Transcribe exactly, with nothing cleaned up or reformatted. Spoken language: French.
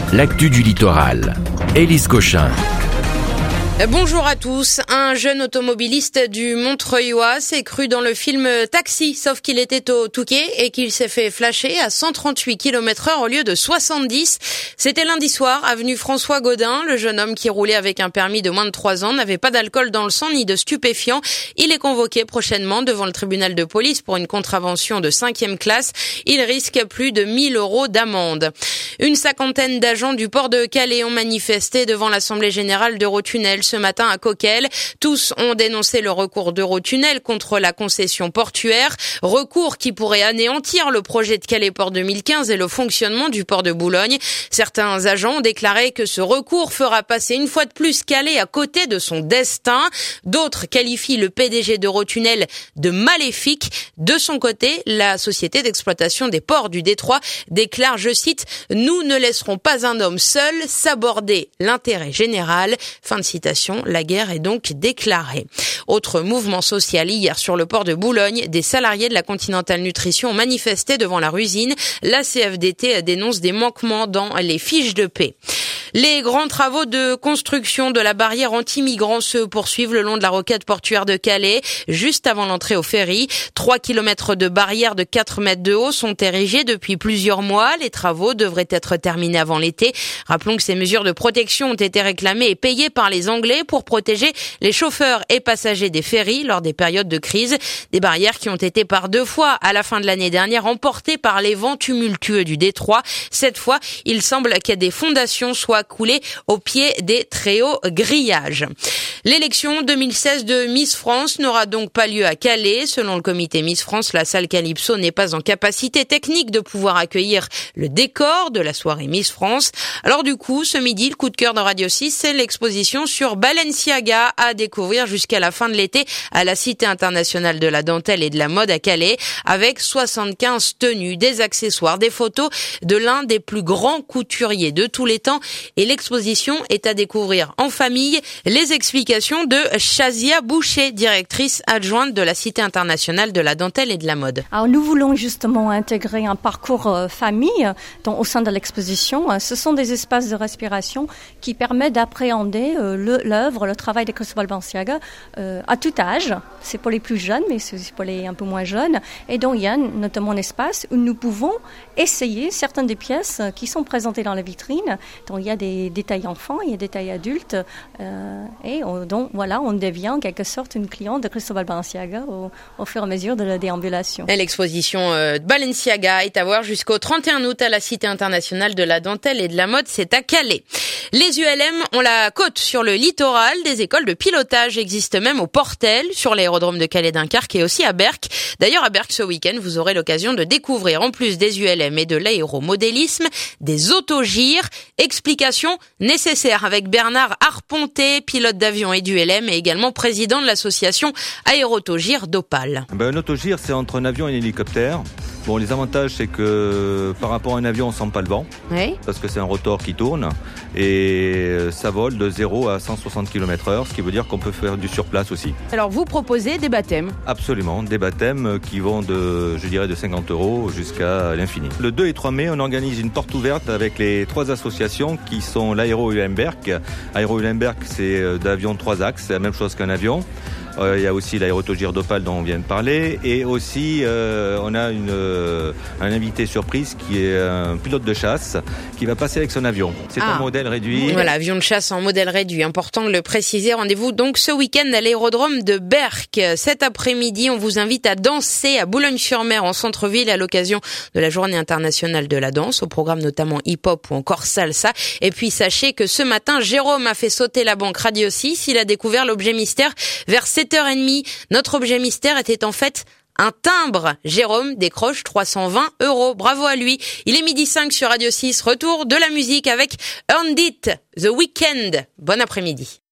l'actu du littoral. Élise Cochin. Bonjour à tous. Un jeune automobiliste du Montreuilois s'est cru dans le film Taxi, sauf qu'il était au Touquet et qu'il s'est fait flasher à cent trente-huit kilomètres heure au lieu de soixante-dix. C'était lundi soir, avenue François Gaudin. Le jeune homme qui roulait avec un permis de moins de trois ans n'avait pas d'alcool dans le sang ni de stupéfiants. Il est convoqué prochainement devant le tribunal de police pour une contravention de cinquième classe. Il risque plus de mille euros d'amende. Une cinquantaine d'agents du port de Calais ont manifesté devant l'Assemblée générale d'Eurotunnel ce matin à Coquelles. Tous ont dénoncé le recours d'Eurotunnel contre la concession portuaire, recours qui pourrait anéantir le projet de Calais Port deux mille quinze et le fonctionnement du port de Boulogne. Certains agents ont déclaré que ce recours fera passer une fois de plus Calais à côté de son destin. D'autres qualifient le P D G d'Eurotunnel de maléfique. De son côté, la société d'exploitation des ports du Détroit déclare, je cite, « Nous ne laisserons pas un homme seul s'aborder l'intérêt général ». Fin de citation. La guerre est donc déclarée. Autre mouvement social hier sur le port de Boulogne, des salariés de la Continental Nutrition ont manifesté devant la Rusine. La C F D T dénonce des manquements dans les fiches de paie. Les grands travaux de construction de la barrière anti-migrants se poursuivent le long de la rocade portuaire de Calais, juste avant l'entrée au ferry. Trois kilomètres de barrières de quatre mètres de haut sont érigés depuis plusieurs mois. Les travaux devraient être terminés avant l'été. Rappelons que ces mesures de protection ont été réclamées et payées par les Anglais pour protéger les chauffeurs et passagers des ferries lors des périodes de crise. Des barrières qui ont été par deux fois à la fin de l'année dernière emportées par les vents tumultueux du Détroit. Cette fois, il semble que des fondations soient coulées au pied des très hauts grillages. L'élection deux mille seize de Miss France n'aura donc pas lieu à Calais. Selon le comité Miss France, la salle Calypso n'est pas en capacité technique de pouvoir accueillir le décor de la soirée Miss France. Alors du coup, ce midi, le coup de cœur de Radio six, c'est l'exposition sur Balenciaga à découvrir jusqu'à la fin de l'été à la Cité internationale de la dentelle et de la mode à Calais, avec soixante-quinze tenues, des accessoires, des photos de l'un des plus grands couturiers de tous les temps. Et l'exposition est à découvrir en famille. Les explications de Chazia Boucher, directrice adjointe de la Cité internationale de la dentelle et de la mode. Alors nous voulons justement intégrer un parcours euh, famille dans, au sein de l'exposition. Ce sont des espaces de respiration qui permettent d'appréhender euh, le, l'œuvre, le travail de Cristóbal Balenciaga euh, à tout âge. C'est pour les plus jeunes, mais c'est aussi pour les un peu moins jeunes. Et donc il y a notamment un espace où nous pouvons essayer certaines des pièces qui sont présentées dans la vitrine. Donc il y a des détails enfants, il y a des détails adultes, euh, et on, donc voilà, on devient en quelque sorte une cliente de Cristóbal Balenciaga au, au fur et à mesure de la déambulation. Et l'exposition euh, Balenciaga est à voir jusqu'au trente et un août à la Cité internationale de la dentelle et de la mode, c'est à Calais. Les U L M ont la côte sur le littoral, des écoles de pilotage existent même au Portel, sur l'aérodrome de Calais-Dunkerque et aussi à Berck. D'ailleurs à Berck ce week-end, vous aurez l'occasion de découvrir en plus des U L M et de l'aéromodélisme, des autogires, explications nécessaires avec Bernard Arponté, pilote d'avion et d'U L M et également président de l'association Aérotogire d'Opale. Ben, un autogire, c'est entre un avion et un hélicoptère. Bon, les avantages, c'est que par rapport à un avion, on sent pas le vent, oui. Parce que c'est un rotor qui tourne et ça vole de zéro à cent soixante kilomètres heure, ce qui veut dire qu'on peut faire du surplace aussi. Alors vous proposez des baptêmes ? Absolument, des baptêmes qui vont de, je dirais, de cinquante euros jusqu'à l'infini. Le deux et trois mai, on organise une porte ouverte avec les trois associations qui sont l'Aéro U L M Berck. Aéro U L M Berck, c'est d'avion de trois axes, c'est la même chose qu'un avion. Euh, il y a aussi l'aérotogire d'Opale dont on vient de parler et aussi euh, on a une, euh, un invité surprise qui est un pilote de chasse qui va passer avec son avion. C'est ah. un modèle réduit. Voilà, avion de chasse en modèle réduit, important de le préciser. Rendez-vous donc ce week-end à l'aérodrome de Berck. Cet après-midi, on vous invite à danser à Boulogne-sur-Mer en centre-ville à l'occasion de la Journée internationale de la danse, au programme notamment hip-hop ou encore salsa. Et puis sachez que ce matin, Jérôme a fait sauter la banque Radio six. Il a découvert l'objet mystère vers sept heures trente. Notre objet mystère était en fait un timbre. Jérôme décroche trois cent vingt euros. Bravo à lui. Il est midi cinq sur Radio six. Retour de la musique avec Earned It, The Weeknd. Bon après-midi.